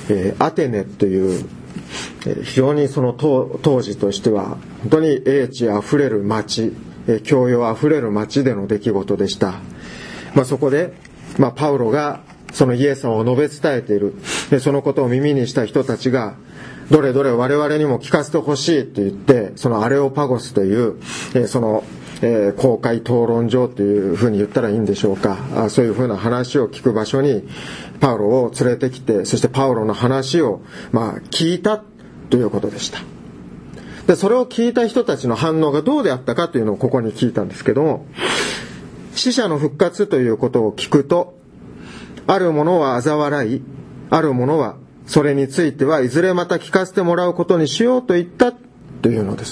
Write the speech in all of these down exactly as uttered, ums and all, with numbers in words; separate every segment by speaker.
Speaker 1: えー、アテネという非常にその 当, 当時としては本当に英知あふれる町、教養あふれる町での出来事でした。まあ、そこで、まあ、パウロがそのイエス様を述べ伝えている。でそのことを耳にした人たちがどれどれ我々にも聞かせてほしいと言って、そのアレオパゴスというそのえー、公開討論場というふうに言ったらいいんでしょうか。あそういうふうな話を聞く場所にパウロを連れてきて、そしてパウロの話をまあ聞いたということでした。でそれを聞いた人たちの反応がどうであったかというのをここに聞いたんですけども、死者の復活ということを聞くと、ある者は嘲笑い、ある者はそれについてはいずれまた聞かせてもらうことにしようと言ったというのです。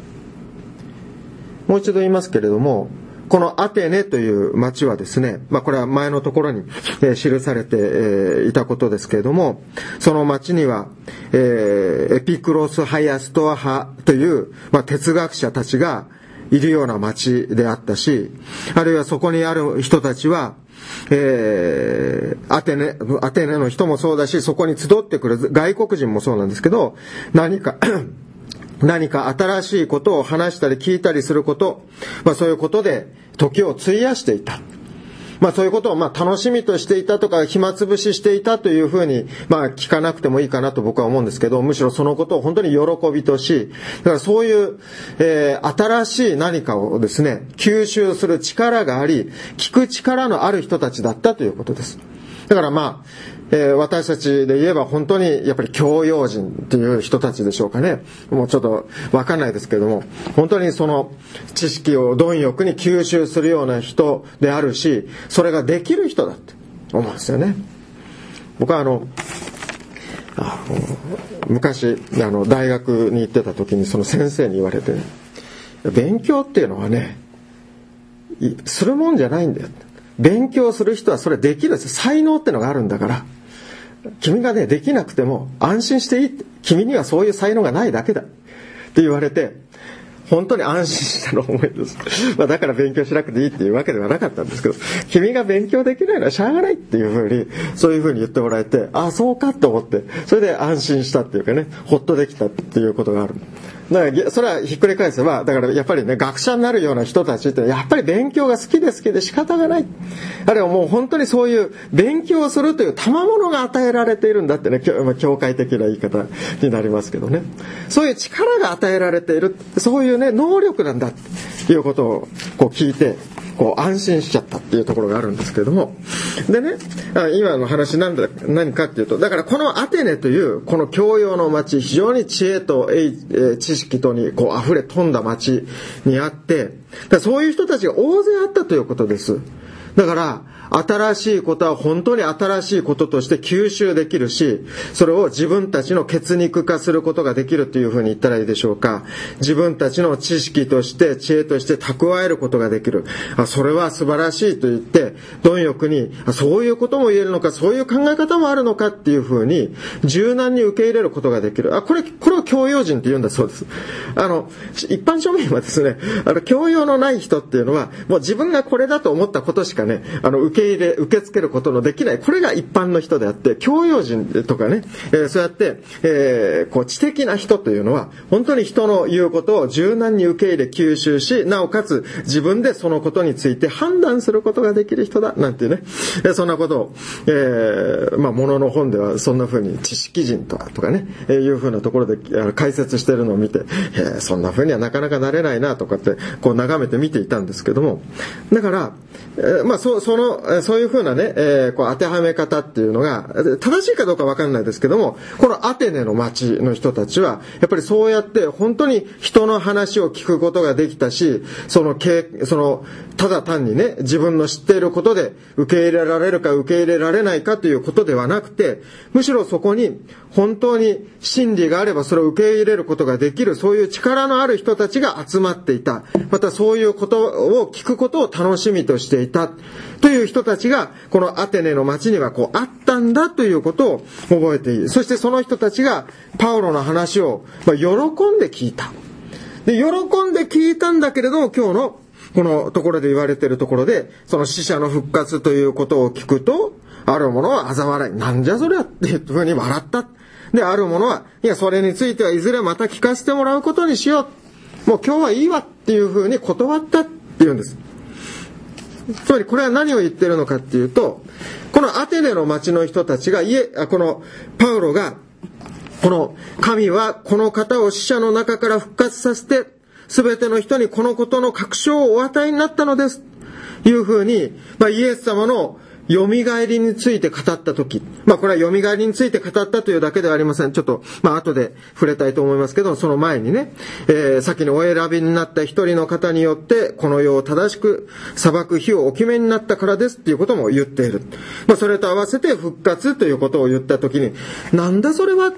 Speaker 1: もう一度言いますけれども、このアテネという町はですね、まあこれは前のところに、えー、記されて、えー、いたことですけれども、その町には、えー、エピクロス・ハイアストア派という、まあ、哲学者たちがいるような町であったし、あるいはそこにある人たちは、えー、アテネ、アテネの人もそうだし、そこに集ってくる外国人もそうなんですけど、何か何か新しいことを話したり聞いたりすること、まあそういうことで時を費やしていた。まあそういうことをまあ楽しみとしていたとか暇つぶししていたというふうにまあ聞かなくてもいいかなと僕は思うんですけど、むしろそのことを本当に喜びとし、だからそういう、えー、新しい何かをですね、吸収する力があり、聞く力のある人たちだったということです。だからまあ、えー、私たちで言えば本当にやっぱり教養人っていう人たちでしょうかね。もうちょっとわかんないですけれども、本当にその知識を貪欲に吸収するような人であるし、それができる人だって思うんですよね。僕はあの、あの昔あの大学に行ってた時にその先生に言われて、ね、勉強っていうのはね、するもんじゃないんだよ。勉強する人はそれできるんですよ。才能ってのがあるんだから。君がね、できなくても安心していいって。君にはそういう才能がないだけだ。って言われて、本当に安心したのを思いです。まあだから勉強しなくていいっていうわけではなかったんですけど、君が勉強できないのはしゃあがないっていうふうに、そういうふうに言ってもらえて、ああ、そうかと思って、それで安心したっていうかね、ほっとできたっていうことがある。だからそれはひっくり返せば、だからやっぱりね、学者になるような人たちってやっぱり勉強が好きで好きで仕方がない。あれはもう本当にそういう勉強するという賜物が与えられているんだってね、教会的な言い方になりますけどね。そういう力が与えられている、そういうね、能力なんだっていうことをこう聞いて、こう安心しちゃったっていうところがあるんですけれども、でね、今の話なんだ何かっていうと、だからこのアテネというこの教養の町、非常に知恵と知識とにこう溢れ飛んだ町にあって、だそういう人たちが大勢あったということです。だから新しいことは本当に新しいこととして吸収できるし、それを自分たちの血肉化することができるというふうに言ったらいいでしょうか。自分たちの知識として知恵として蓄えることができる。あ、それは素晴らしいと言って貪欲に、あ、そういうことも言えるのか、そういう考え方もあるのかっていうふうに柔軟に受け入れることができる。あ、これこれを教養人って言うんだそうです。あの一般庶民はですね、あの教養のない人っていうのはもう自分がこれだと思ったことしかね、あの受け入れ受け付けることのできない、これが一般の人であって、教養人とかね、えー、そうやって、えー、こう知的な人というのは本当に人の言うことを柔軟に受け入れ吸収し、なおかつ自分でそのことについて判断することができる人だなんていうね、えー、そんなことを、えー、まあものの本ではそんな風に知識人とかとかね、えー、いう風なところで解説しているのを見て、えー、そんな風にはなかなかなれないなとかってこう眺めて見ていたんですけども、だから、えー、まあそそのそういうふうなね、えー、こう当てはめ方っていうのが正しいかどうかわかんないですけども、このアテネの町の人たちはやっぱりそうやって本当に人の話を聞くことができたし、そのそのただ単にね、自分の知っていることで受け入れられるか受け入れられないかということではなくて、むしろそこに本当に真理があればそれを受け入れることができる、そういう力のある人たちが集まっていた。またそういうことを聞くことを楽しみとしていたという人たちがこのアテネの町にはこうあったんだということを覚えている。そしてその人たちがパウロの話を喜んで聞いた。で、喜んで聞いたんだけれども、今日のこのところで言われているところで、その死者の復活ということを聞くと、 ある者は嘲笑い、なんじゃそりゃっていうふうに笑った。で、ある者は、いや、それについてはいずれまた聞かせてもらうことにしよう。もう今日はいいわっていうふうに断ったっていうんです。つまりこれは何を言ってるのかっていうと、このアテネの町の人たちが、いえ、このパウロが、この神はこの方を死者の中から復活させて、すべての人にこのことの確証をお与えになったのです。いうふうに、まあ、イエス様の蘇りについて語ったとき、まあこれは蘇りについて語ったというだけではありません。ちょっと、まあ後で触れたいと思いますけど、その前にね、えー、先にお選びになった一人の方によって、この世を正しく裁く日をお決めになったからですっていうことも言っている。まあそれと合わせて復活ということを言ったときに、なんだそれは、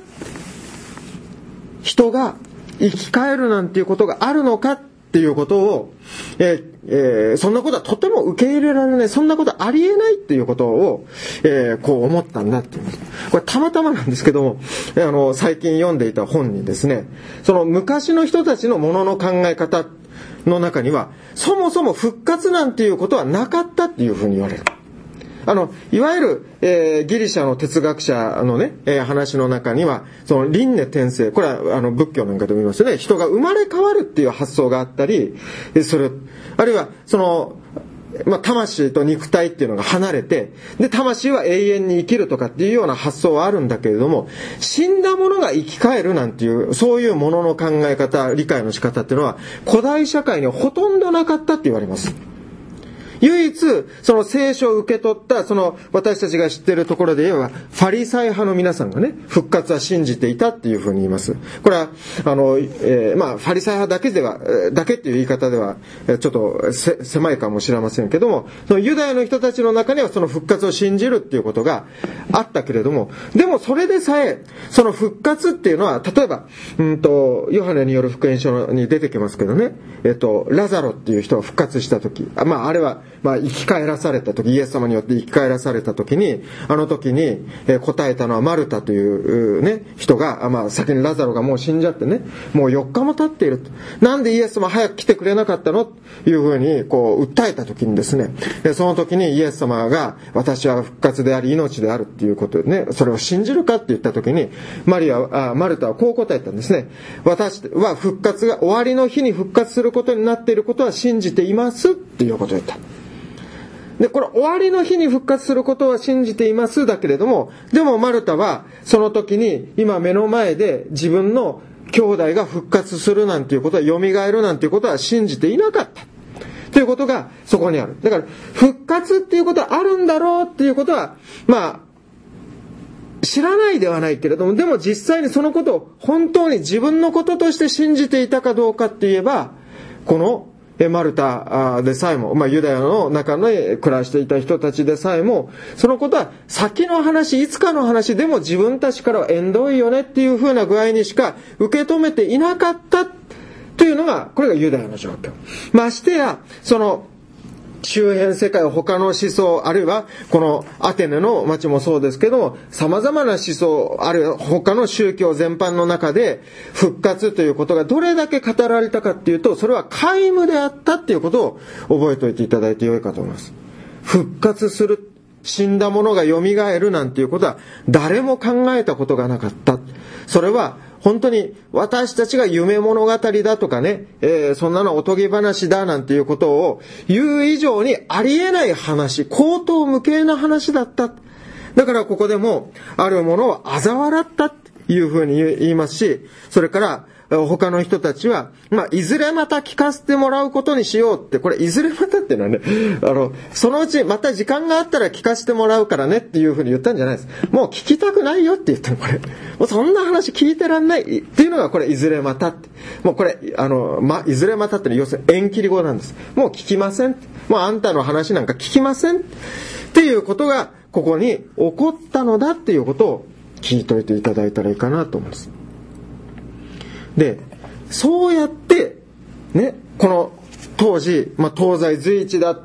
Speaker 1: 人が生き返るなんていうことがあるのかっていうことを、えーえー、そんなことはとても受け入れられない、そんなことはありえないっていうことを、えー、こう思ったんだっていう。これたまたまなんですけども、あの、最近読んでいた本にですね、その昔の人たちのものの考え方の中には、そもそも復活なんていうことはなかったっていうふうに言われる。あの、いわゆる、えー、ギリシャの哲学者のね、えー、話の中には、その輪廻転生、これはあの仏教なんかでも言いますよね、人が生まれ変わるっていう発想があったり、それ、あるいは、その、まあ、魂と肉体っていうのが離れて、で、魂は永遠に生きるとかっていうような発想はあるんだけれども、死んだものが生き返るなんていう、そういうものの考え方、理解の仕方っていうのは、古代社会にほとんどなかったって言われます。唯一、その聖書を受け取った、その私たちが知っているところで言えば、ファリサイ派の皆さんがね、復活は信じていたっていうふうに言います。これは、あの、えー、まあ、ファリサイ派だけでは、だけっていう言い方では、ちょっとせ狭いかもしれませんけども、そのユダヤの人たちの中にはその復活を信じるっていうことがあったけれども、でもそれでさえ、その復活っていうのは、例えば、うんと、ヨハネによる福音書に出てきますけどね、えっと、ラザロっていう人が復活したとき、まあ、あれは、まあ、生き返らされた時、イエス様によって生き返らされた時に、あの時に、えー、答えたのはマルタというね、人が、まあ、先にラザロがもう死んじゃってね、もうよっかも経っていると。なんでイエス様早く来てくれなかったのというふうに、こう、訴えた時にですね、でその時にイエス様が、私は復活であり命であるっていうことでね、それを信じるかって言った時に、マリア、あマルタはこう答えたんですね。私は復活が終わりの日に復活することになっていることは信じていますっていうことを言った。で、これ終わりの日に復活することは信じていますだけれども、でもマルタはその時に今目の前で自分の兄弟が復活するなんていうことは、蘇るなんていうことは信じていなかった。ということがそこにある。だから復活っていうことはあるんだろうっていうことは、まあ、知らないではないけれども、でも実際にそのことを本当に自分のこととして信じていたかどうかって言えば、このマルタでさえも、まあ、ユダヤの中で暮らしていた人たちでさえも、そのことは先の話、いつかの話でも自分たちからは縁遠いよねっていう風な具合にしか受け止めていなかったというのが、これがユダヤの状況。ましてや、その、周辺世界、他の思想、あるいはこのアテネの町もそうですけども、様々な思想、あるいは他の宗教全般の中で復活ということがどれだけ語られたかっていうと、それは皆無であったっていうことを覚えておいていただいてよいかと思います。復活する、死んだものが蘇るなんていうことは誰も考えたことがなかった。それは本当に私たちが夢物語だとかね、えー、そんなのおとぎ話だなんていうことを言う以上にありえない話、荒唐無稽な話だった。だからここでもあるものを嘲笑ったというふうに言いますし、それから他の人たちは、まあ、いずれまた聞かせてもらうことにしようって、これいずれまたっていうのはね、あの、そのうちまた時間があったら聞かせてもらうからねっていうふうに言ったんじゃないです。もう聞きたくないよって言ったの、これ。もうそんな話聞いてらんないっていうのがこれいずれまたって。もうこれ、あの、ま、いずれまたってのは要するに縁切り語なんです。もう聞きません。もうあんたの話なんか聞きません。っていうことがここに起こったのだっていうことを聞いといていただいたらいいかなと思います。で、そうやって、ね、この当時、まあ、東西随一だった、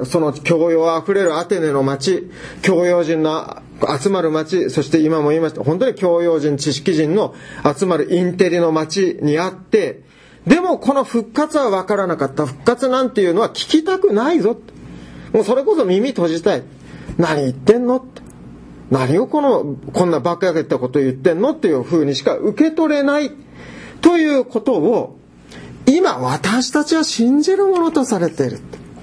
Speaker 1: その教養あふれるアテネの町、教養人の集まる町、そして今も言いました、本当に教養人、知識人の集まるインテリの町にあって、でもこの復活は分からなかった。復活なんていうのは聞きたくないぞ。もうそれこそ耳閉じたい。何言ってんのって。 何をこの、こんな馬鹿げたことを言ってんのっていう風にしか受け取れないということを、今私たちは信じるものとされている。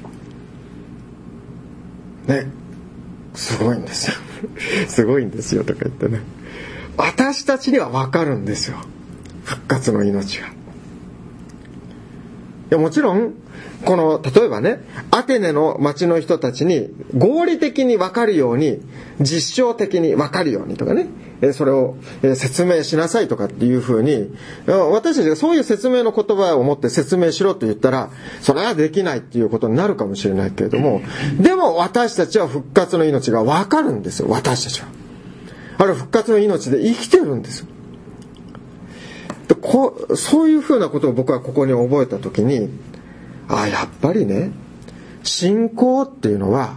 Speaker 1: ね。すごいんですよ。すごいんですよとか言ってね。私たちにはわかるんですよ。復活の命が。いやもちろん、この、例えばね、アテネの町の人たちに合理的にわかるように、実証的にわかるようにとかね、それを説明しなさいとかっていうふうに、私たちがそういう説明の言葉を持って説明しろと言ったら、それはできないっていうことになるかもしれないけれども、でも私たちは復活の命がわかるんですよ、私たちは。あれ復活の命で生きてるんですよ。でこうそういうふうなことを僕はここに覚えたときに、ああ、やっぱりね、信仰っていうのは、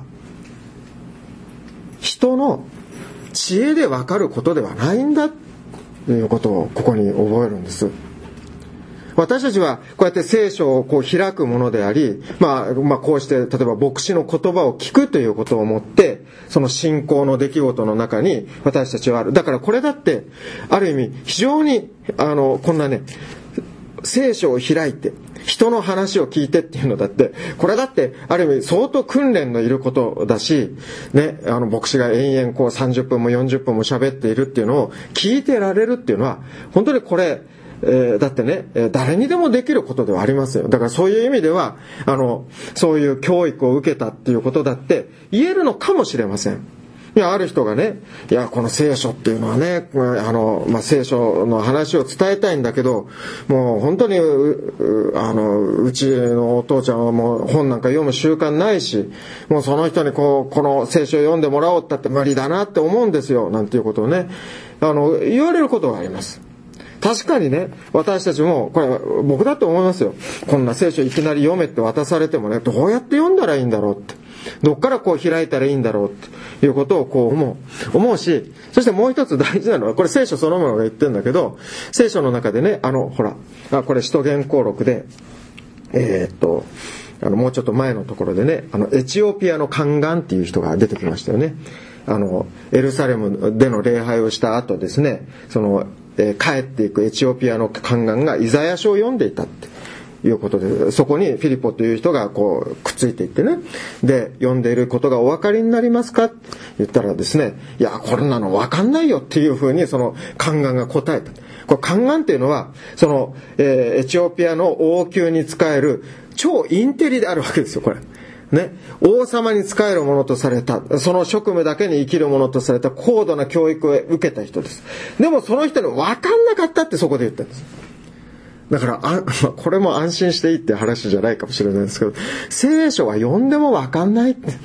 Speaker 1: 人の知恵でわかることではないんだということをここに覚えるんです。私たちはこうやって聖書をこう開くものであり、まあ、まあこうして例えば牧師の言葉を聞くということをもって、その信仰の出来事の中に私たちはある。だからこれだってある意味非常にあのこんなね、聖書を開いて人の話を聞いてっていうのだって、これだってある意味相当訓練のいることだし、ね、あの牧師が延々こうさんじゅっぷんもよんじゅっぷんも喋っているっていうのを聞いてられるっていうのは、本当にこれ、えー、だってね、誰にでもできることではありますよ。だからそういう意味では、あの、そういう教育を受けたっていうことだって言えるのかもしれません。いや、ある人がね、いや、この聖書っていうのはね、あの、まあ、聖書の話を伝えたいんだけど、もう本当に、あの、うちのお父ちゃんはもう本なんか読む習慣ないし、もうその人にこう、この聖書を読んでもらおうったって無理だなって思うんですよ、なんていうことをね、あの、言われることがあります。確かにね、私たちも、これ僕だと思いますよ。こんな聖書いきなり読めって渡されてもね、どうやって読んだらいいんだろうって。どっからこう開いたらいいんだろうっていうことをこう思う。思うし、そしてもう一つ大事なのは、これ聖書そのものが言ってるんだけど、聖書の中でね、あの、ほら、あこれ使徒言行録で、えー、っと、あの、もうちょっと前のところでね、あの、エチオピアの宦官っていう人が出てきましたよね。あの、エルサレムでの礼拝をした後ですね、その、えー、帰っていくエチオピアの宦官がイザヤ書を読んでいたっていうことで、そこにフィリポという人がこうくっついていってね、で読んでいることがお分かりになりますかって言ったらですね、いやこれなの分かんないよっていうふうにその宦官が答えた。これ宦官っていうのはその、えー、エチオピアの王宮に仕える超インテリであるわけですよ、これね、王様に仕えるものとされた、その職務だけに生きるものとされた高度な教育を受けた人です。でもその人に分かんなかったってそこで言ったんです。だからあ、これも安心していいって話じゃないかもしれないですけど、聖書は読んでも分かんないって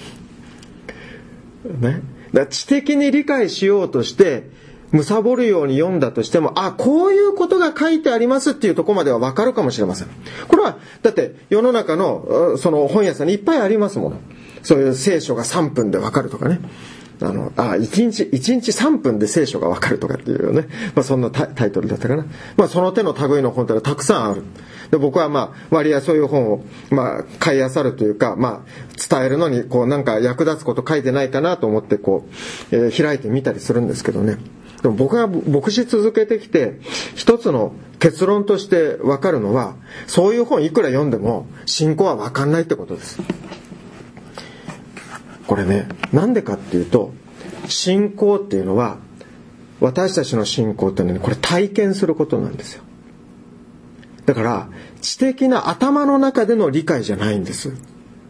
Speaker 1: ね、だ知的に理解しようとして貪るように読んだとしても、あ、こういうことが書いてありますっていうところまではわかるかもしれません。これは、だって世の中の、その本屋さんにいっぱいありますもの。そういう聖書がさんぷんでわかるとかね。あの、あ、いちにち、いちにちさんぷんで聖書がわかるとかっていうね。まあそんなタイトルだったかな。まあその手の類の本ってのはたくさんある。で僕はまあ割合そういう本をまあ買い漁るというか、まあ伝えるのにこうなんか役立つこと書いてないかなと思ってこう、えー、開いてみたりするんですけどね。でも僕が牧師続けてきて一つの結論として分かるのは、そういう本いくら読んでも信仰は分かんないってことです。これね、なんでかっていうと、信仰っていうのは、私たちの信仰っていうのは、ね、これ体験することなんですよ。だから知的な頭の中での理解じゃないんです。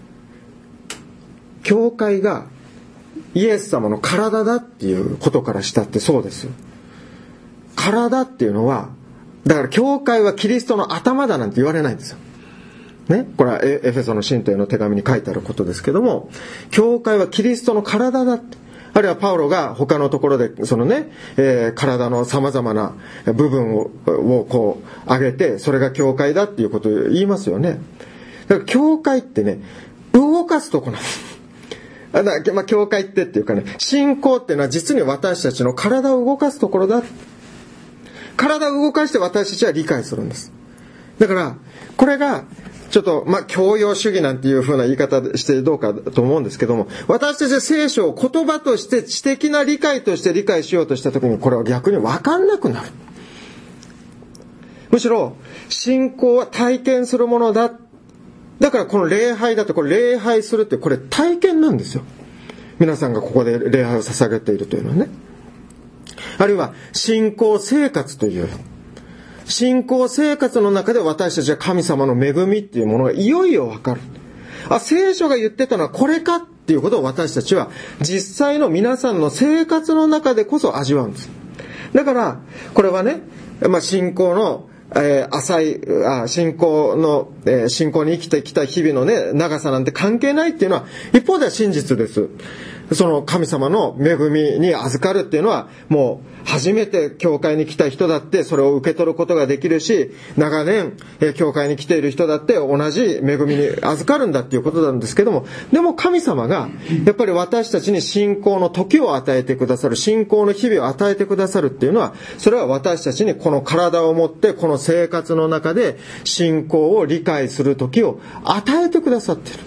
Speaker 1: 教会がイエス様の体だっていうことからしたってそうですよ。体っていうのは、だから教会はキリストの頭だなんて言われないんですよ。ね、これはエフェソの信徒への手紙に書いてあることですけども、教会はキリストの体だって。あるいはパウロが他のところでそのね、えー、体の様々な部分を、をこう上げて、それが教会だっていうことを言いますよね。だから教会ってね、動かすとこなんです。あだまあ、教会ってっていうかね、信仰っていうのは実に私たちの体を動かすところだ。体を動かして私たちは理解するんです。だからこれがちょっと、まあ、教養主義なんていう風な言い方してどうかと思うんですけども、私たちは聖書を言葉として知的な理解として理解しようとしたときに、これは逆に分かんなくなる。むしろ、信仰は体験するものだ。だからこの礼拝だと、これ礼拝するって、これ体験なんですよ。皆さんがここで礼拝を捧げているというのはね。あるいは、信仰生活という。信仰生活の中で私たちは神様の恵みっていうものがいよいよわかる。あ、聖書が言ってたのはこれかっていうことを私たちは実際の皆さんの生活の中でこそ味わうんです。だから、これはね、まあ、信仰の、えー、浅い、あ、信仰の、えー、信仰に生きてきた日々のね、長さなんて関係ないっていうのは、一方では真実です。その神様の恵みに預かるっていうのは、もう初めて教会に来た人だってそれを受け取ることができるし、長年教会に来ている人だって同じ恵みに預かるんだっていうことなんですけども、でも神様がやっぱり私たちに信仰の時を与えてくださる、信仰の日々を与えてくださるっていうのは、それは私たちにこの体を持ってこの生活の中で信仰を理解する時を与えてくださっている。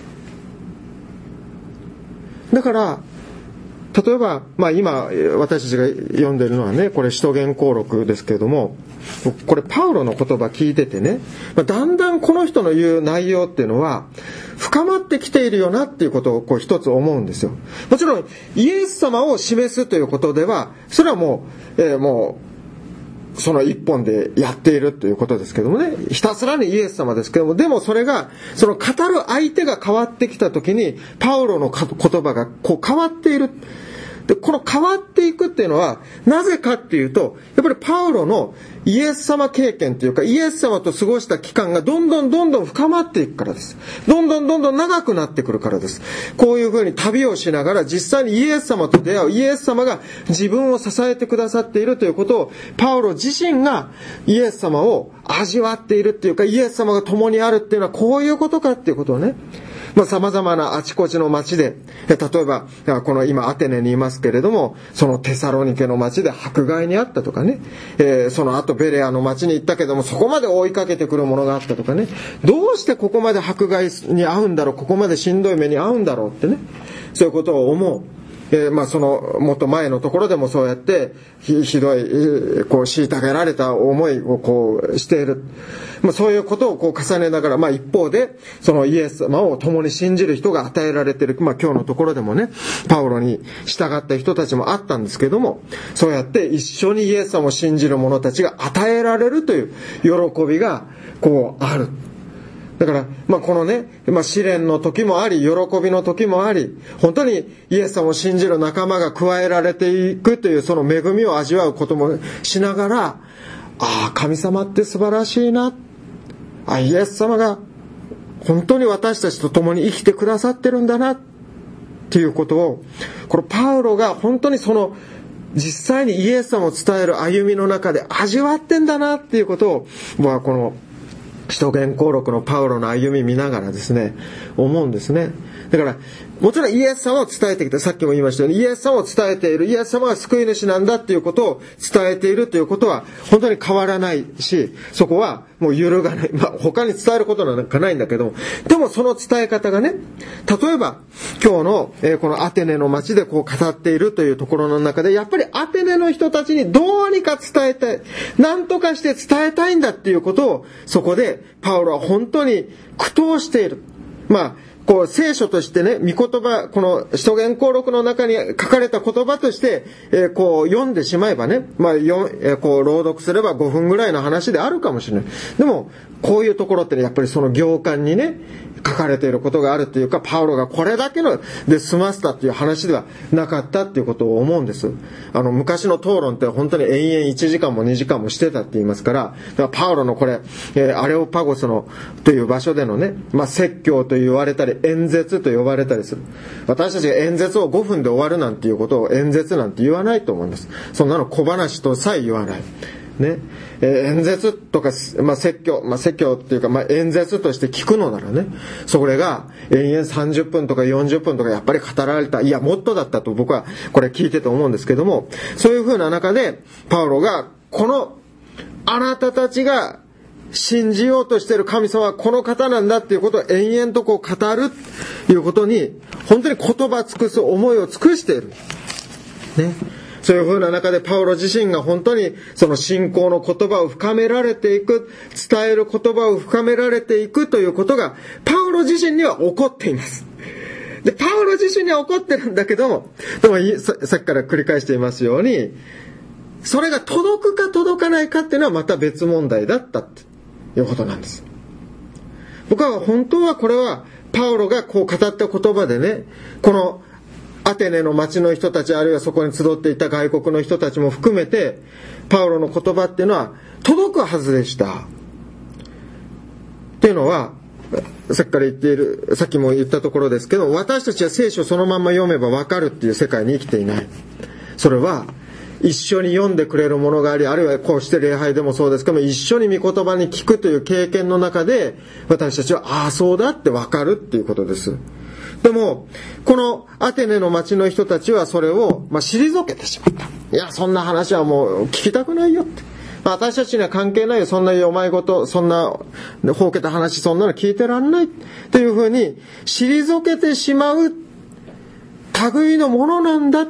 Speaker 1: だから例えば、まあ今、私たちが読んでるのはね、これ、使徒言行録ですけれども、これ、パウロの言葉聞いててね、だんだんこの人の言う内容っていうのは、深まってきているよなっていうことをこう一つ思うんですよ。もちろん、イエス様を示すということでは、それはもう、えー、もう、その一本でやっているということですけどもね、ひたすらにイエス様ですけども、でもそれが、その語る相手が変わってきたときに、パウロの言葉がこう変わっている。で、この変わっていくっていうのは、なぜかっていうと、やっぱりパウロのイエス様経験というか、イエス様と過ごした期間がどんどんどんどん深まっていくからです。どんどんどんどん長くなってくるからです。こういうふうに旅をしながら、実際にイエス様と出会う、イエス様が自分を支えてくださっているということを、パウロ自身がイエス様を味わっているっていうか、イエス様が共にあるっていうのはこういうことかっていうことをね、まあ、様々なあちこちの町で、例えば、この今アテネにいますけれども、そのテサロニケの町で迫害にあったとかね、えー、その後ベレアの町に行ったけども、そこまで追いかけてくるものがあったとかね、どうしてここまで迫害に遭うんだろう、ここまでしんどい目に遭うんだろうってね、そういうことを思う。えー、まあそのもっと前のところでもそうやってひ、ひどい、こう、虐げられた思いをこうしている。まあそういうことをこう重ねながら、まあ一方で、そのイエス様を共に信じる人が与えられている。まあ今日のところでもね、パウロに従った人たちもあったんですけども、そうやって一緒にイエス様を信じる者たちが与えられるという喜びがこうある。だから、まあこのね、まあ試練の時もあり、喜びの時もあり、本当にイエス様を信じる仲間が加えられていくというその恵みを味わうこともしながら、ああ、神様って素晴らしいな。あ、イエス様が本当に私たちと共に生きてくださってるんだなっていうことを、このパウロが本当にその実際にイエス様を伝える歩みの中で味わってんだなっていうことを、僕はこの使徒言行録のパウロの歩み見ながらですね、思うんですね。だから、もちろんイエス様を伝えてきた。さっきも言いましたように、イエス様を伝えている。イエス様が救い主なんだっていうことを伝えているということは、本当に変わらないし、そこはもう揺るがない。まあ、他に伝えることなんかないんだけども、でもその伝え方がね、例えば、今日の、えー、このアテネの街でこう語っているというところの中で、やっぱりアテネの人たちにどうにか伝えたい。何とかして伝えたいんだっていうことを、そこでパウロは本当に苦闘している。まあ、こう聖書としてね、御言葉、この使徒言行録の中に書かれた言葉として、えー、こう読んでしまえばね、まあ、よえー、こう朗読すればごふんぐらいの話であるかもしれない。でも、こういうところってね、やっぱりその行間にね、書かれていることがあるというか、パウロがこれだけので済ませたっていう話ではなかったっていうことを思うんです。あの、昔の討論って本当に延々いちじかんもにじかんもしてたって言いますから、だからパウロのこれ、えー、アレオパゴスのという場所でのね、まあ、説教と言われたり、演説と呼ばれたりする。私たちが演説をごふんで終わるなんていうことを演説なんて言わないと思います。そんなの小話とさえ言わない。ね、えー、演説とか、まあ、説教、まあ、説教っていうか、まあ、演説として聞くのならね、それが延々さんじゅっぷんとかよんじゅっぷんとかやっぱり語られた、いや、もっとだったと僕はこれ聞いてて思うんですけども、そういう風な中で、パウロが、この、あなたたちが信じようとしている神様はこの方なんだっていうことを延々とこう語るということに、本当に言葉尽くす思いを尽くしている。ね。そういう風な中でパウロ自身が本当にその信仰の言葉を深められていく、伝える言葉を深められていくということがパウロ自身には起こっています。で、パウロ自身には起こってるんだけども、でもさ、さっきから繰り返していますように、それが届くか届かないかっていうのはまた別問題だったっていうことなんです。僕は本当はこれはパウロがこう語った言葉でね、このアテネの町の人たち、あるいはそこに集っていた外国の人たちも含めて、パウロの言葉っていうのは届くはずでした。っていうのは、さっきから言っている、さっきも言ったところですけど、私たちは聖書そのまま読めばわかるっていう世界に生きていない。それは、一緒に読んでくれるものがあり、あるいはこうして礼拝でもそうですけども、一緒に御言葉に聞くという経験の中で、私たちは、ああ、そうだってわかるっていうことです。でも、このアテネの町の人たちはそれを、まあ、退けてしまった。いや、そんな話はもう聞きたくないよって。私たちには関係ないよ。そんなお前事、そんな、ほうけた話、そんなの聞いてらんない。というふうに、退けてしまう、類のものなんだ。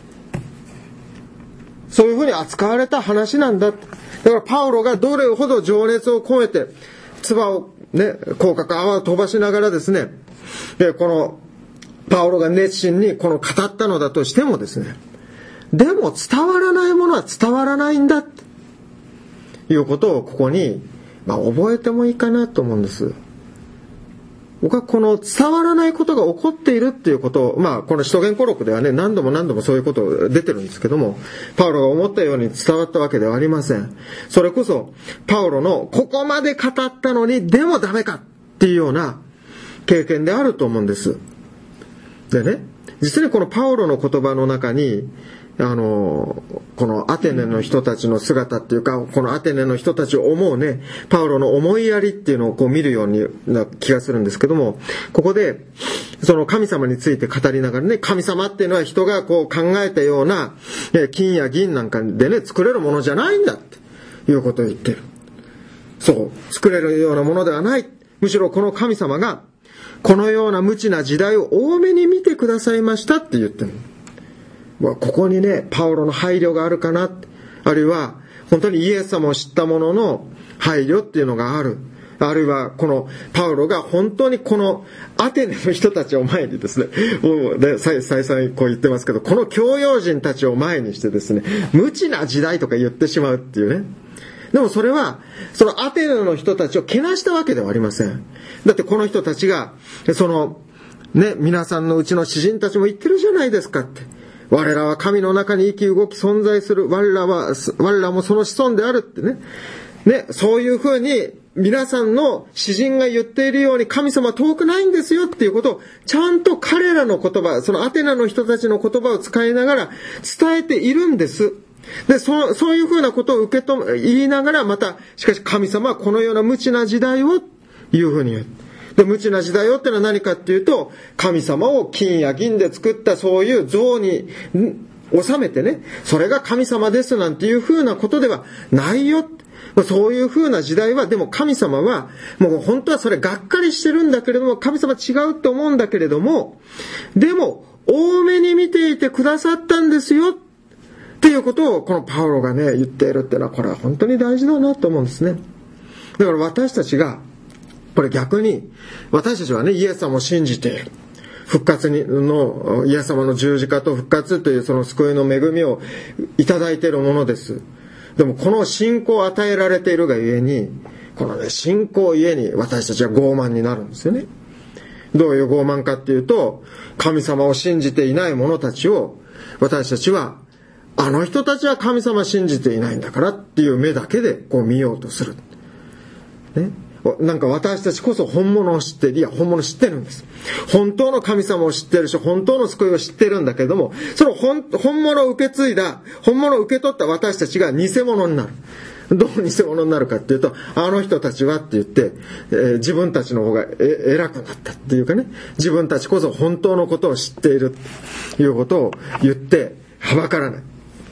Speaker 1: そういうふうに扱われた話なんだ。だからパウロがどれほど情熱を込めて、唾をね、口角泡を飛ばしながらですね、で、この、パウロが熱心にこの語ったのだとしてもですね、でも伝わらないものは伝わらないんだっていうことをここに、まあ、覚えてもいいかなと思うんです。僕はこの伝わらないことが起こっているっていうことを、まあこの使徒言語録ではね、何度も何度もそういうこと出てるんですけども、パウロが思ったように伝わったわけではありません。それこそパウロのここまで語ったのにでもダメかっていうような経験であると思うんです。でね、実にこのパウロの言葉の中に、あの、このアテネの人たちの姿っていうか、このアテネの人たちを思うね、パウロの思いやりっていうのをこう見るような気がするんですけども、ここで、その神様について語りながらね、神様っていうのは人がこう考えたような、金や銀なんかでね、作れるものじゃないんだっていうことを言ってる。そう、作れるようなものではない。むしろこの神様が、このような無知な時代を多めに見てくださいましたって言ってる。ここにね、パウロの配慮があるかな。あるいは、本当にイエス様を知った者の配慮っていうのがある。あるいは、このパウロが本当にこのアテネの人たちを前にですね、もうね、再々こう言ってますけど、この教養人たちを前にしてですね、無知な時代とか言ってしまうっていうね。でもそれは、そのアテネの人たちをけなしたわけではありません。だってこの人たちが、その、ね、皆さんのうちの詩人たちも言ってるじゃないですかって。我らは神の中に生き動き存在する。我らは、我らもその子孫であるってね。ね、そういうふうに皆さんの詩人が言っているように神様は遠くないんですよっていうことをちゃんと彼らの言葉、そのアテナの人たちの言葉を使いながら伝えているんです。で、そ、そういうふうなことを受け止め、言いながらまた、しかし神様はこのような無知な時代をいうふうに言う。で、無知な時代をってのは何かっていうと、神様を金や銀で作ったそういう像に収めてね、それが神様ですなんていうふうなことではないよ。そういうふうな時代は、でも神様は、もう本当はそれがっかりしてるんだけれども、神様違うと思うんだけれども、でも、多めに見ていてくださったんですよ。っていうことを、このパウロがね、言っているっていうのは、これは本当に大事だなと思うんですね。だから私たちが、これ逆に、私たちはね、イエス様を信じている。復活にの、イエス様の十字架と復活というその救いの恵みをいただいているものです。でもこの信仰を与えられているがゆえに、このね、信仰ゆえに私たちは傲慢になるんですよね。どういう傲慢かっていうと、神様を信じていない者たちを、私たちは、あの人たちは神様を信じていないんだからっていう目だけでこう見ようとする。ね。なんか私たちこそ本物を知っている。いや、本物知ってるんです。本当の神様を知ってるし、本当の救いを知ってるんだけども、その本、本物を受け継いだ、本物を受け取った私たちが偽物になる。どう偽物になるかっていうと、あの人たちはって言って、えー、自分たちの方がえ偉くなったっていうかね、自分たちこそ本当のことを知っているということを言って、はばからない。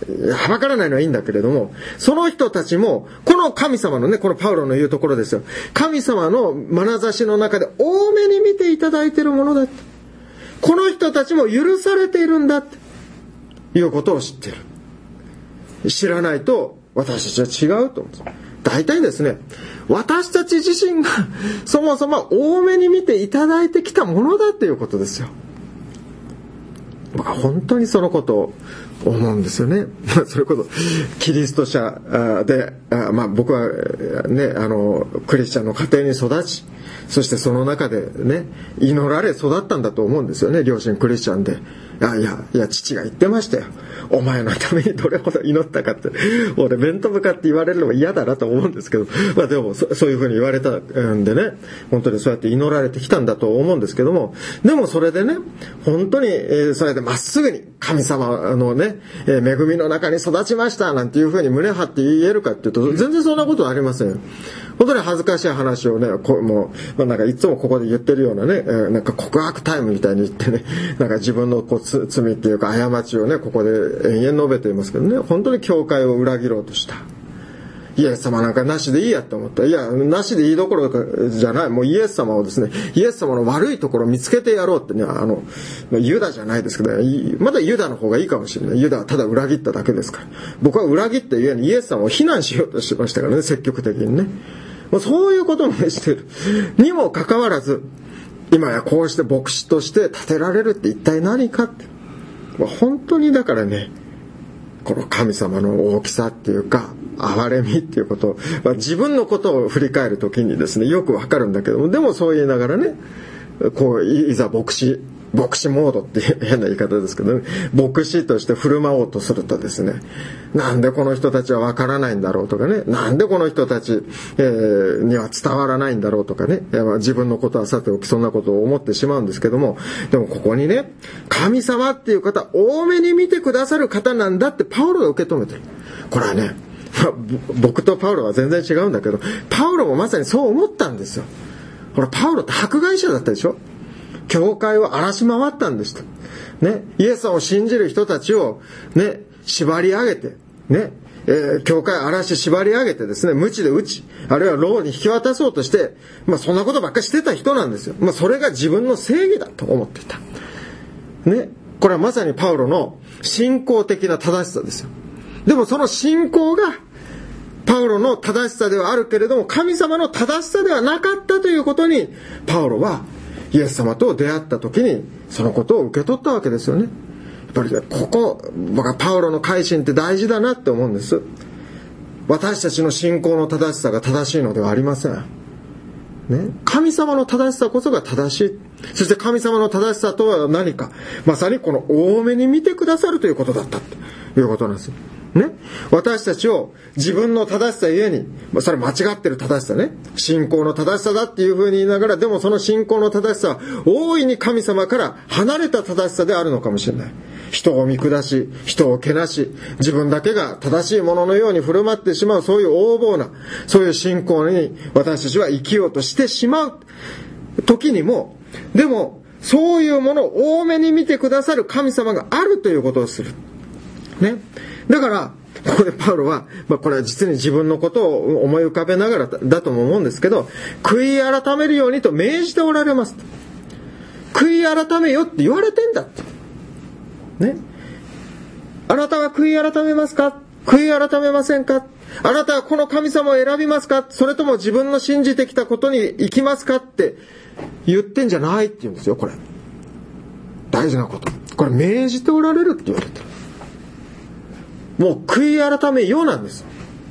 Speaker 1: はばからないのはいいんだけれども、その人たちも、この神様のね、このパウロの言うところですよ。神様の眼差しの中で多めに見ていただいているものだ。この人たちも許されているんだっていうことを知っている。知らないと私たちは違うと思うんです。大体ですね、私たち自身がそもそも多めに見ていただいてきたものだということですよ。僕は本当にそのことを思うんですよね。それこそキリスト者で、まあ僕はね、あのクリスチャンの家庭に育ち、そしてその中でね、祈られ育ったんだと思うんですよね。両親クリスチャンで。いやいや、いや父が言ってましたよ。お前のためにどれほど祈ったかって。俺面と向かって言われるのも嫌だなと思うんですけど、まあでも そ, そういうふうに言われたんでね、本当にそうやって祈られてきたんだと思うんですけども、でもそれでね、本当に、えー、それでまっすぐに神様のね、えー、恵みの中に育ちましたなんていうふうに胸張って言えるかっていうと、全然そんなことはありませんよ。本当に恥ずかしい話をね、こもう、まあ、なんかいつもここで言ってるようなね、えー、なんか告白タイムみたいに言ってね、なんか自分のこうつ罪っていうか過ちをね、ここで延々述べていますけどね、本当に教会を裏切ろうとした。イエス様なんかなしでいいやって思った。いや、なしでいいどころじゃない。もうイエス様をですね、イエス様の悪いところを見つけてやろうってね、あの、ユダじゃないですけど、まだユダの方がいいかもしれない。ユダはただ裏切っただけですから。僕は裏切ってゆえにイエス様を非難しようとしてましたからね、積極的にね。もうそういうこともしてる。にもかかわらず、今やこうして牧師として立てられるって一体何かって。本当にだからね、この神様の大きさっていうか、憐れみっていうことを、まあ、自分のことを振り返るときにですね、よくわかるんだけども、でもそう言いながらね、こう、いざ牧師、牧師モードっていう変な言い方ですけどね、牧師として振る舞おうとするとですね、なんでこの人たちはわからないんだろうとかね、なんでこの人たち、えー、には伝わらないんだろうとかね、自分のことはさておきそんなことを思ってしまうんですけども、でもここにね、神様っていう方、多めに見てくださる方なんだってパウロが受け止めてる。これはね、まあ、僕とパウロは全然違うんだけど、パウロもまさにそう思ったんですよ。ほら、パウロって迫害者だったでしょ。教会を荒らし回ったんですと。ね、イエス様を信じる人たちをね、縛り上げて、ね、えー、教会を荒らし縛り上げてですね、鞭で打ち、あるいは牢に引き渡そうとして、まあそんなことばっかりしてた人なんですよ。まあそれが自分の正義だと思っていた。ね、これはまさにパウロの信仰的な正しさですよ。でもその信仰がパウロの正しさではあるけれども、神様の正しさではなかったということに、パウロはイエス様と出会った時にそのことを受け取ったわけですよね。やっぱりね、ここ僕はパウロの改心って大事だなって思うんです。私たちの信仰の正しさが正しいのではありません、ね、神様の正しさこそが正しい。そして神様の正しさとは何か、まさにこの多めに見てくださるということだったということなんですよね、私たちを自分の正しさゆえに、それ間違ってる正しさね、信仰の正しさだっていうふうに言いながら、でもその信仰の正しさは大いに神様から離れた正しさであるのかもしれない。人を見下し、人をけなし、自分だけが正しいもののように振る舞ってしまう、そういう横暴な、そういう信仰に私たちは生きようとしてしまう時にも、でもそういうものを多めに見てくださる神様があるということをするね。だからここでパウロは、まあ、これは実に自分のことを思い浮かべながらだとも思うんですけど、悔い改めるようにと命じておられます。悔い改めよって言われてんだってね。あなたは悔い改めますか？悔い改めませんか？あなたはこの神様を選びますか？それとも自分の信じてきたことに行きますかって言ってんじゃないって言うんですよ。これ大事なこと、これ命じておられるって言われてる。もう悔い改めようなんです。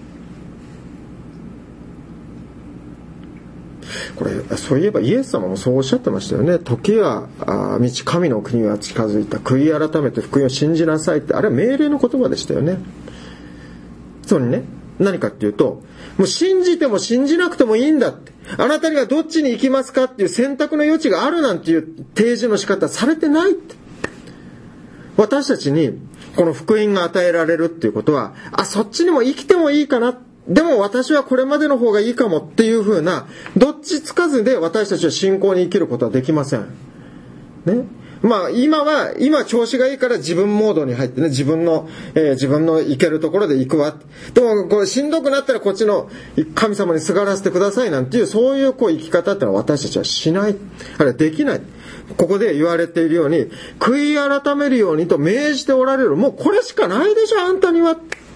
Speaker 1: これそういえばイエス様もそうおっしゃってましたよね。時は満ち神の国は近づいた、悔い改めて福音を信じなさいって、あれは命令の言葉でしたよね。そうにね、何かっていうと、もう信じても信じなくてもいいんだって、あなたにはどっちに行きますかっていう選択の余地があるなんていう提示の仕方されてないって。私たちにこの福音が与えられるっていうことは、あ、そっちにも生きてもいいかな、でも私はこれまでの方がいいかもっていう風な、どっちつかずで私たちは信仰に生きることはできませんね。 まあ今は、今調子がいいから自分モードに入ってね、自分の、えー、自分の行けるところで行くわ。でも、こう、しんどくなったらこっちの神様にすがらせてくださいなんていう、そういうこう生き方ってのは私たちはしない。あれできない。ここで言われているように、悔い改めるようにと命じておられる。もうこれしかないでしょ、あんたには。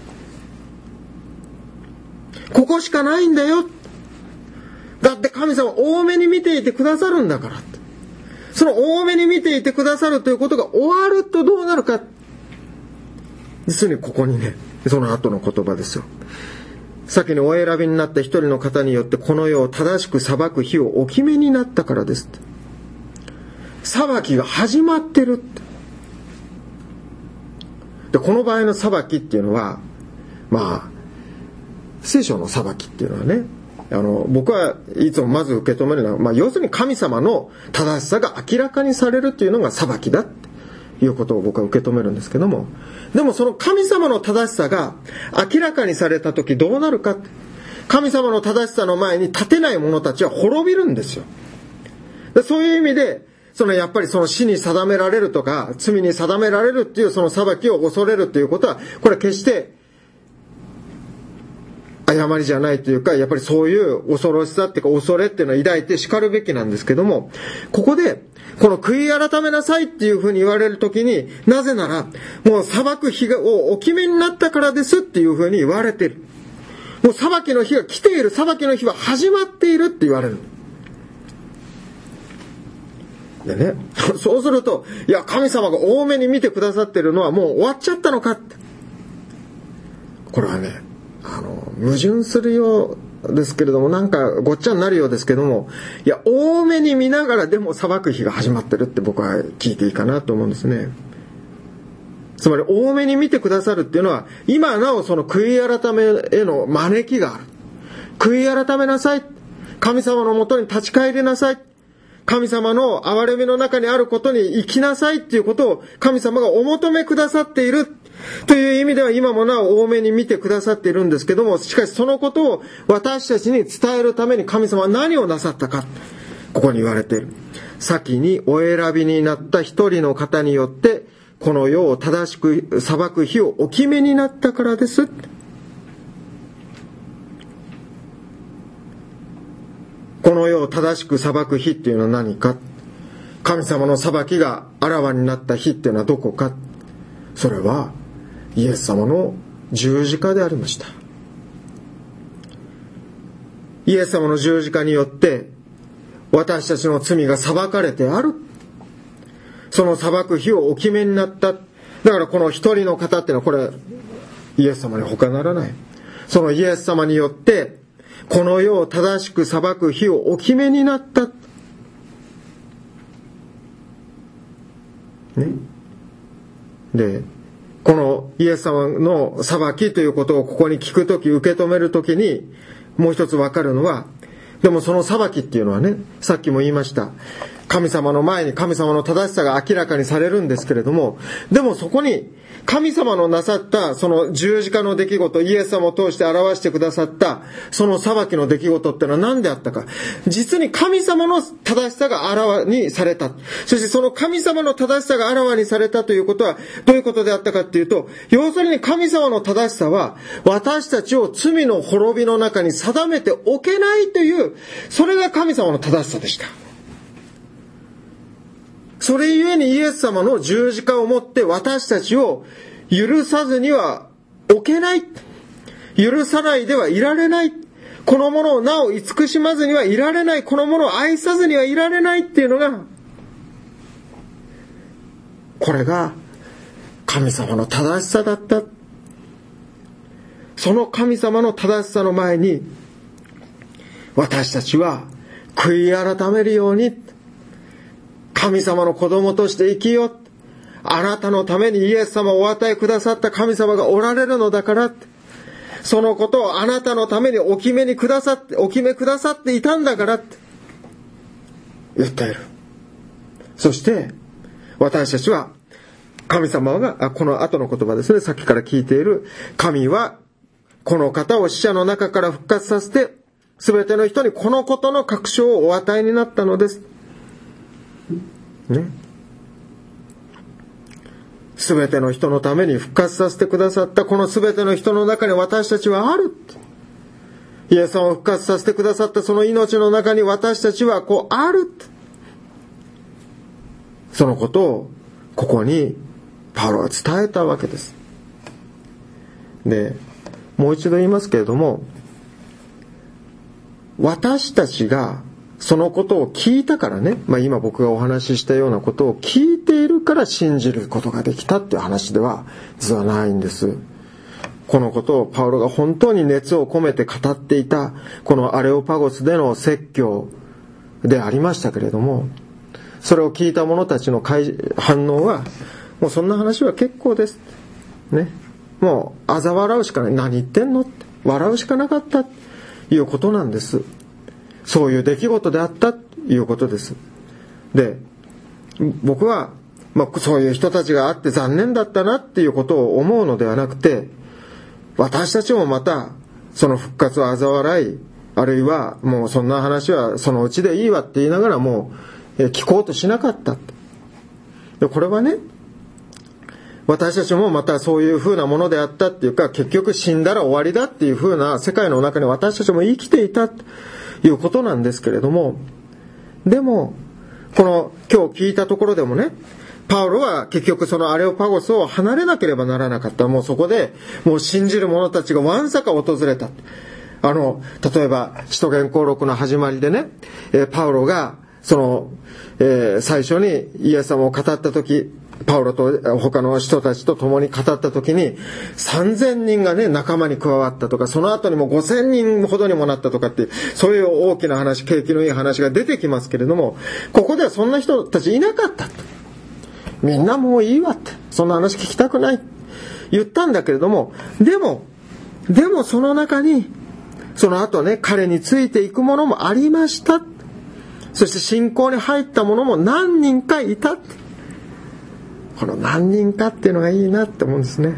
Speaker 1: ここしかないんだよ。だって神様多めに見ていてくださるんだからって。その多めに見ていてくださるということが終わるとどうなるか。実にここにね、その後の言葉ですよ。先にお選びになった一人の方によってこの世を正しく裁く日をお決めになったからです。裁きが始まってるって。で、この場合の裁きっていうのは、まあ、聖書の裁きっていうのはね、あの、僕はいつもまず受け止めるのは、まあ、要するに神様の正しさが明らかにされるというのが裁きだっていうことを僕は受け止めるんですけども、でもその神様の正しさが明らかにされたときどうなるか。神様の正しさの前に立てない者たちは滅びるんですよ。で、そういう意味で、そのやっぱりその死に定められるとか、罪に定められるっていうその裁きを恐れるということは、これは決して誤りじゃないというか、やっぱりそういう恐ろしさっていうか恐れっていうのを抱いて叱るべきなんですけども、ここでこの悔い改めなさいっていうふうに言われるときに、なぜならもう裁く日をお決めになったからですっていうふうに言われている。もう裁きの日が来ている、裁きの日は始まっているって言われる。でね、そうすると、いや神様が多めに見てくださっているのはもう終わっちゃったのかって。これはね、あの矛盾するようですけれども、なんかごっちゃになるようですけども、いや多めに見ながらでも裁く日が始まってるって僕は聞いていいかなと思うんですね。つまり多めに見てくださるっていうのは、今なおその悔い改めへの招きがある。悔い改めなさい。神様のもとに立ち返りなさい。神様の憐れみの中にあることに生きなさいっていうことを神様がお求めくださっているという意味では、今もなお多めに見てくださっているんですけども、しかしそのことを私たちに伝えるために神様は何をなさったか、ここに言われている。先にお選びになった一人の方によってこの世を正しく裁く日をお決めになったからです。この世を正しく裁く日っていうのは何か、神様の裁きがあらわになった日っていうのはどこか、それはイエス様の十字架でありました。イエス様の十字架によって私たちの罪が裁かれてある。その裁く日をお決めになった。だからこの一人の方っていうのは、これイエス様に他ならない。そのイエス様によってこの世を正しく裁く日をお決めになった。ね。で、このイエス様の裁きということをここに聞くとき、受け止めるときに、もう一つわかるのは、でもその裁きっていうのはね、さっきも言いました。神様の前に神様の正しさが明らかにされるんですけれども、でもそこに神様のなさったその十字架の出来事、イエス様を通して表してくださったその裁きの出来事ってのは何であったか。実に神様の正しさがあらわにされた。そしてその神様の正しさがあらわにされたということはどういうことであったかっていうと、要するに神様の正しさは私たちを罪の滅びの中に定めておけないという、それが神様の正しさでした。それゆえにイエス様の十字架をもって私たちを許さずにはおけない。許さないではいられない。このものをなお慈しまずにはいられない。このものを愛さずにはいられないっていうのが、これが神様の正しさだった。その神様の正しさの前に私たちは悔い改めるように、神様の子供として生きよう。あなたのためにイエス様をお与えくださった神様がおられるのだから。そのことをあなたのためにお決めにくださって、お決めくださっていたんだからって言っている。そして私たちは神様が、あ、この後の言葉ですね、さっきから聞いている、神はこの方を死者の中から復活させて、すべての人にこのことの確証をお与えになったのです。ね。 すべての人のために復活させてくださったこのすべての人の中に私たちはある。イエス様を復活させてくださったその命の中に私たちはこうある。そのことをここにパウロは伝えたわけです。で、もう一度言いますけれども、私たちがそのことを聞いたからね、まあ今僕がお話ししたようなことを聞いているから信じることができたっていう話では実はないんです。このことをパウロが本当に熱を込めて語っていたこのアレオパゴスでの説教でありましたけれども、それを聞いた者たちの反応は、もうそんな話は結構ですね、もう嘲笑うしかない、何言ってんのって笑うしかなかったということなんです。そういう出来事であったということです。で、僕は、まあ、そういう人たちがあって残念だったなっていうことを思うのではなくて、私たちもまたその復活を嘲笑い、あるいはもうそんな話はそのうちでいいわって言いながらも聞こうとしなかった。で、これはね、私たちもまたそういう風なものであったっていうか、結局死んだら終わりだっていう風な世界の中に私たちも生きていたということなんですけれども、でもこの今日聞いたところでもね、パウロは結局そのアレオパゴスを離れなければならなかった。もうそこでもう信じる者たちがわんさか訪れた。あの例えば使徒言行録の始まりでね、えー、パウロがその、えー、最初にイエス様を語った時、パウロと他の人たちと共に語った時にさんぜんにんがね仲間に加わったとか、その後にもごせんにんほどにもなったとかって、そういう大きな話、景気のいい話が出てきますけれども、ここではそんな人たちいなかった。みんなもういいわって、そんな話聞きたくない言ったんだけれども、でもでもその中にその後ね、彼についていくものもありました。そして信仰に入った者も何人かいた。この何人かっていうのがいいなって思うんですね。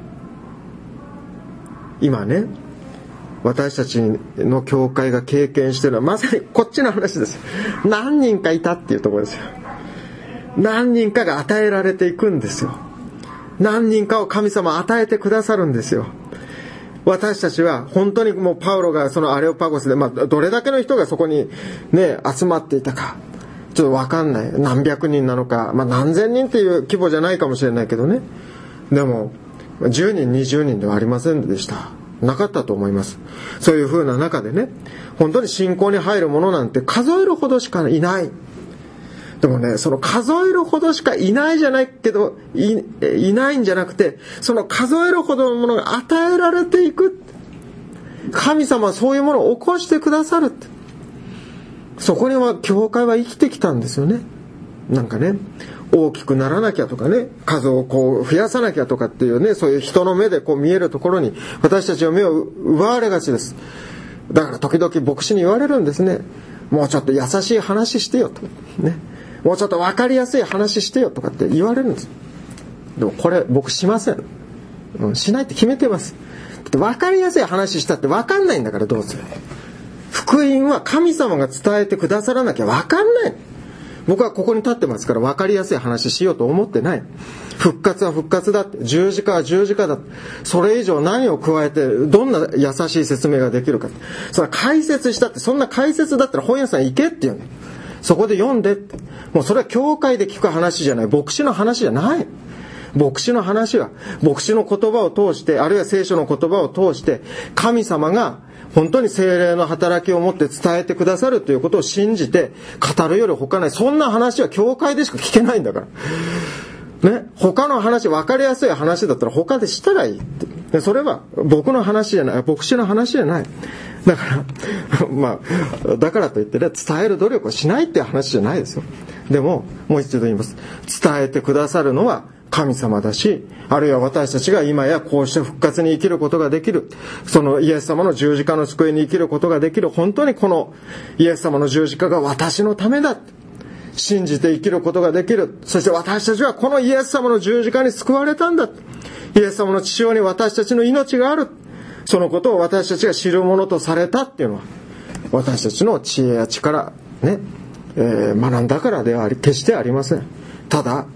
Speaker 1: 今ね、私たちの教会が経験しているのはまさにこっちの話です。何人かいたっていうところですよ。何人かが与えられていくんですよ。何人かを神様与えてくださるんですよ。私たちは本当にもうパウロがそのアレオパゴスで、まあ、どれだけの人がそこにね集まっていたかちょっと分かんない。何百人なのか、まあ、何千人っていう規模じゃないかもしれないけどね。でもじゅうにんにじゅうにんではありませんでした。なかったと思います。そういう風な中でね、本当に信仰に入る者なんて数えるほどしかいない。でもね、その数えるほどしかいないじゃないけど い, いないんじゃなくて、その数えるほどのものが与えられていく。神様はそういうものを起こしてくださる。そこには教会は生きてきたんですよね。なんかね、大きくならなきゃとかね、数をこう増やさなきゃとかっていうね、そういう人の目でこう見えるところに私たちの目を奪われがちです。だから時々牧師に言われるんですね。もうちょっと優しい話してよとね、もうちょっと分かりやすい話してよとかって言われるんです。でもこれ僕しません、うん、しないって決めてます。だって分かりやすい話したって分かんないんだから、どうする。福音は神様が伝えてくださらなきゃ分かんない。僕はここに立ってますから分かりやすい話しようと思ってない。復活は復活だって、十字架は十字架だって、それ以上何を加えてどんな優しい説明ができるか。それは解説したって、そんな解説だったら本屋さん行けっていうの。そこで読んでって。もうそれは教会で聞く話じゃない、牧師の話じゃない。牧師の話は牧師の言葉を通して、あるいは聖書の言葉を通して神様が本当に聖霊の働きを持って伝えてくださるということを信じて語るより他ない。そんな話は教会でしか聞けないんだからね。他の話、分かりやすい話だったら他でしたらいいって。それは僕の話じゃない、牧師の話じゃない。だからまあだからといってね、伝える努力をしないっていう話じゃないですよ。でももう一度言います。伝えてくださるのは神様だし、あるいは私たちが今やこうして復活に生きることができる、そのイエス様の十字架の救いに生きることができる、本当にこのイエス様の十字架が私のためだ、信じて生きることができる。そして私たちはこのイエス様の十字架に救われたんだ。イエス様の血潮に私たちの命がある。そのことを私たちが知るものとされたっていうのは、私たちの知恵や力ね、えー、学んだからではあり決してありません。ただ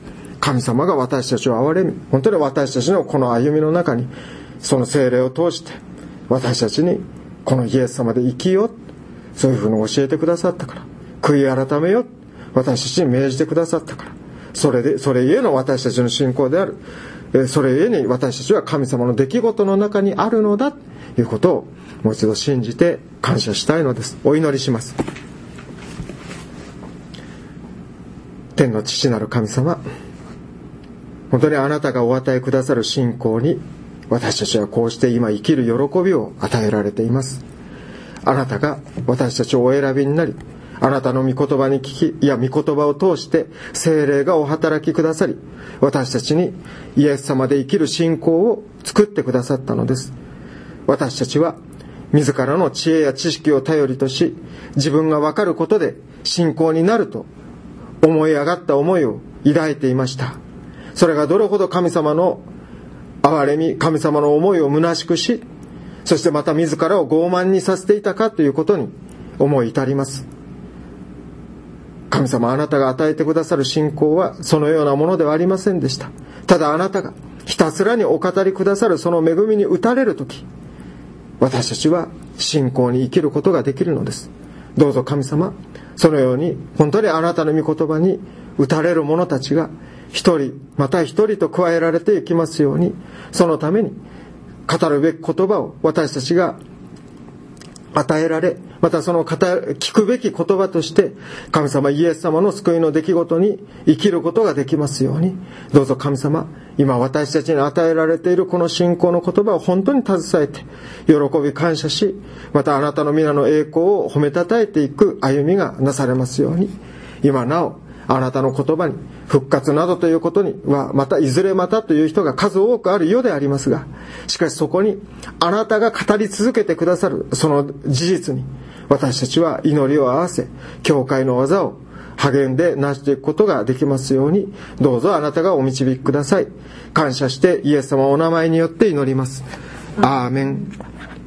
Speaker 1: 神様が私たちを憐れみ、本当に私たちのこの歩みの中にその聖霊を通して私たちにこのイエス様で生きよ、そういうふうに教えてくださったから、悔い改めよ、私たちに命じてくださったから、それでそれゆえの私たちの信仰である、それゆえに私たちは神様の出来事の中にあるのだということをもう一度信じて感謝したいのです。お祈りします。天の父なる神様、本当にあなたがお与えくださる信仰に私たちはこうして今生きる喜びを与えられています。あなたが私たちをお選びになり、あなたの御言葉に聞き、いや御言葉を通して聖霊がお働きくださり、私たちにイエス様で生きる信仰を作ってくださったのです。私たちは自らの知恵や知識を頼りとし、自分が分かることで信仰になると思い上がった思いを抱いていました。それがどれほど神様の憐れみ、神様の思いを虚しくし、そしてまた自らを傲慢にさせていたかということに思い至ります。神様、あなたが与えてくださる信仰はそのようなものではありませんでした。ただあなたがひたすらにお語りくださるその恵みに打たれるとき、私たちは信仰に生きることができるのです。どうぞ神様、そのように本当にあなたの御言葉に打たれる者たちが一人また一人と加えられていきますように、そのために語るべき言葉を私たちが与えられ、またその聞くべき言葉として神様イエス様の救いの出来事に生きることができますように、どうぞ神様、今私たちに与えられているこの信仰の言葉を本当に携えて喜び感謝し、またあなたの皆の栄光を褒めたたえていく歩みがなされますように、今なおあなたの言葉に復活などということにはまたいずれまたという人が数多くあるようでありますが、しかしそこにあなたが語り続けてくださるその事実に私たちは祈りを合わせ、教会の技を励んで成していくことができますように、どうぞあなたがお導きください。感謝してイエス様お名前によって祈ります。アーメン。